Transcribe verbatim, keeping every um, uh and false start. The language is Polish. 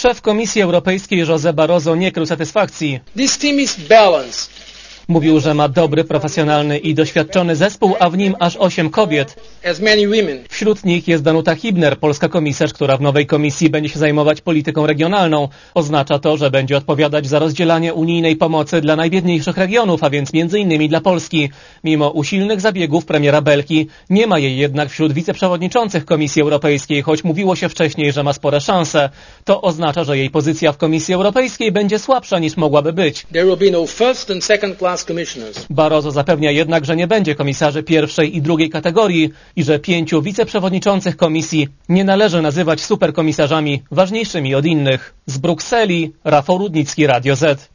Szef Komisji Europejskiej José Barroso nie krył satysfakcji. This team is balanced. Mówił, że ma dobry, profesjonalny i doświadczony zespół, a w nim aż osiem kobiet. As many women. Wśród nich jest Danuta Hübner, polska komisarz, która w nowej komisji będzie się zajmować polityką regionalną. Oznacza to, że będzie odpowiadać za rozdzielanie unijnej pomocy dla najbiedniejszych regionów, a więc między innymi dla Polski. Mimo usilnych zabiegów premiera Belgii, nie ma jej jednak wśród wiceprzewodniczących Komisji Europejskiej, choć mówiło się wcześniej, że ma spore szanse. To oznacza, że jej pozycja w Komisji Europejskiej będzie słabsza niż mogłaby być. There will be no first and second class commissioners. Barroso zapewnia jednak, że nie będzie komisarzy pierwszej i drugiej kategorii i że pięciu wiceprzewodniczących komisji nie należy nazywać superkomisarzami ważniejszymi od innych. Z Brukseli Rafał Rudnicki, Radio Z.